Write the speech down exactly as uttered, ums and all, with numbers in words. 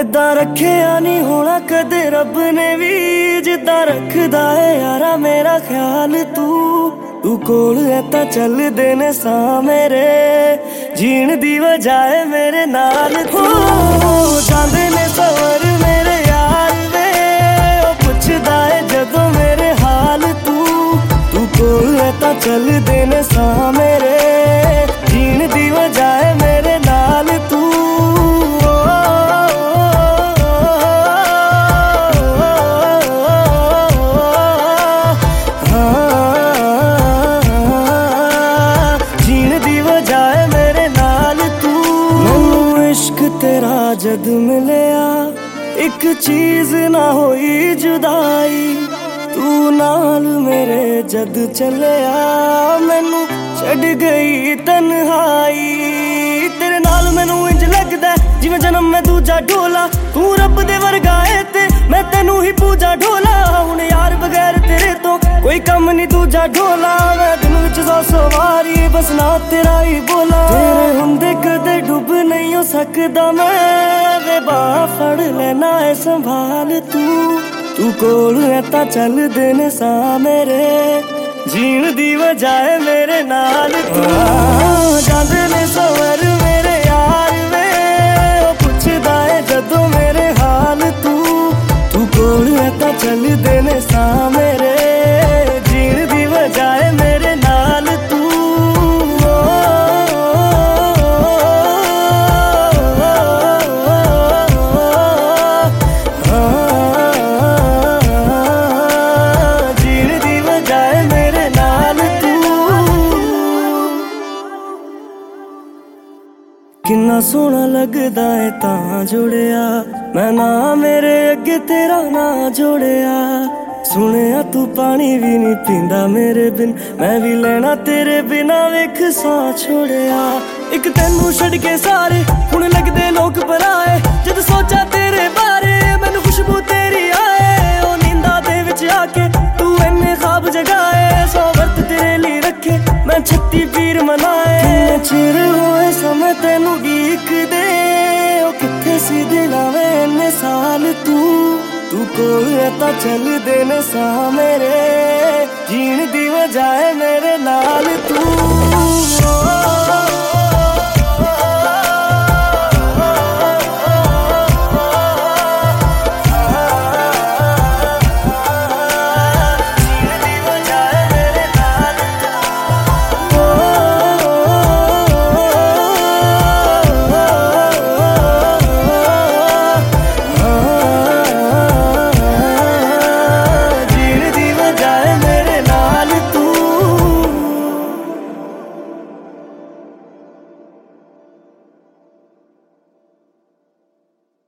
इदा रखिया नहीं होना कदे रब ने भी, जिदा रखदा है यारा मेरा ख्याल तू। तू कोल है तां चलदे ने सा मेरे, जीण दी वजाए मेरे नाल तू। जांदे ने सवर मेरे यार वे, ओ पुछदा है जदों मेरे हाल तू। तू कोल है तां चलदे ने सा मेरे, जीण दी वजाए मेरे नाल तू। तेरा जद मिलया एक चीज ना होई जुदाई, तू नाल मेरे जद चलिया मैनू छड़ गई तन्हाई। तेरे नाल मैनू इंज लगदा जिवें जन्म में दूजा ढोला, तू रब दे वर्गा है ते मैं तेनू ही पूजा ढोला। हुण यार बगैर तेरे तो कोई कम नहीं दूजा ढोला, मैं दिन विच सौ सौ वारी बस ना तेरा ही बोला। तेरे हुंदे कदे डुब नहीं हो सकदा मैं, वे बाह फड़ लेना है संभाल तू। तू कोल है तां चलदे ने सा मेरे, जीण दी वजाए मेरे नाल तू। जांदे ने सवर मेरे यार वे, ओ पुछदा है जदों मेरे हाल तू। तू कोल है तां चलदे ने सा मेरे, जीण दी वजाए मेरे नाल तू। किन्ना सोहना लगदा है तां जुड़िया, मैं ना मेरे अगे तेरा ना जोड़िया। सुनिया तू पानी भी नहीं पींदा मेरे बिन, मैं भी लेना तेरे बिना वेख सा छोड़िया। एक तैनू छड़ के सारे हुण लगदे लोग पराए, जद सोचा तेरे बारे मैनू खुशबू तेरी आए। ओ नींदा दे विच आके तू इन्ने ख्वाब जगाए, सौ वर्त तेरे लिए रखे मैं छत्ती पीर मनाए। किन्ने चिर होए समय तैनू उड़ीक दे, ओ कित्थे सी दिलां वे इन्ने साल तू। तू कोल है तां चलदे ने सा मेरे, जीण दी वजाए मेरे नाल तू।